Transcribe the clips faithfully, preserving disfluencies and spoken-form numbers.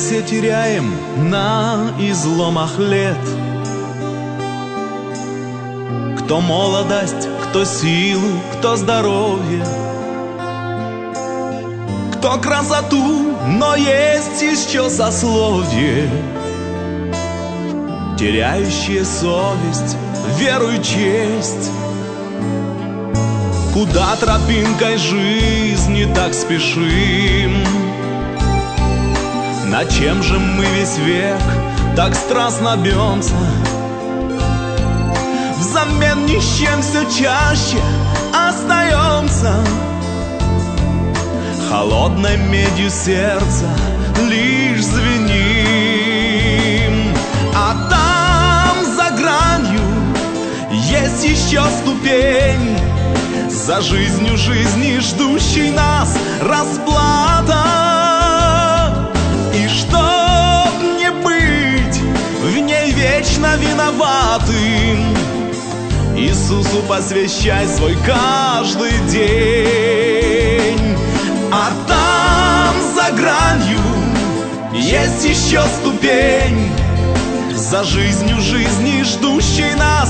все теряем на изломах лет. Кто молодость, кто силу, кто здоровье, кто красоту, но есть еще сословие, теряющие совесть, веру и честь. Куда тропинкой жизни так спешим? На чем же мы весь век так страстно бьемся? Взамен ни с чем все чаще остаемся. Холодной медью сердца лишь звеним. А там за гранью есть еще ступень, за жизнью жизни ждущей нас расплата. И чтоб не быть в ней вечно виноватым, Иисусу посвящай свой каждый день. А там за гранью есть еще ступень, за жизнью жизни ждущей нас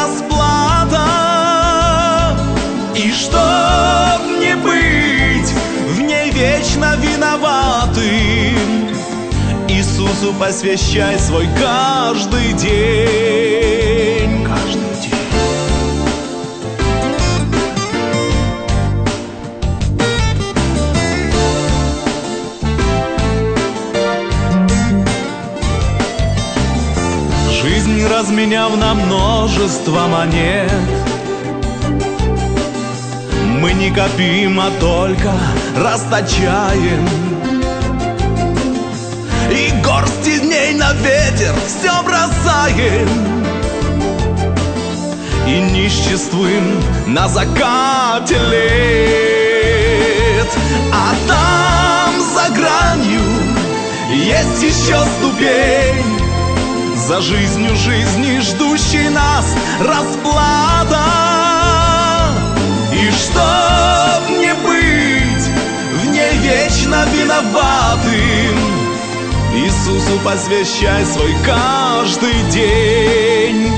расплата. И чтоб не быть в ней вечно виноватым, Иисусу посвящай свой каждый день. Каждый день. Жизнь, разменяв на множество монет, мы не копим, а только расточаем. И горсти дней на ветер все бросаем, и ниществуем на закате лет. А там за гранью есть еще ступень, за жизнью жизни ждущей нас расплата. И чтоб не быть в ней вечно виноватым, Иисусу посвящай свой каждый день.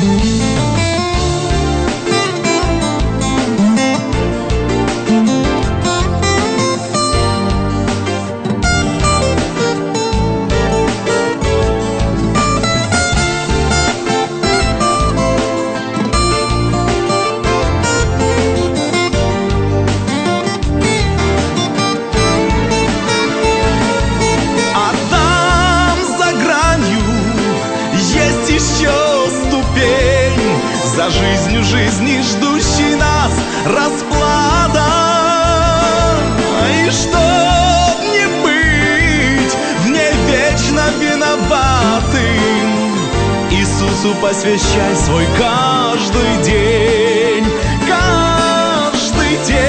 За жизнью жизни ждущей нас расплата. И чтоб не быть в ней вечно виноватым, Иисусу посвящай свой каждый день. Каждый день.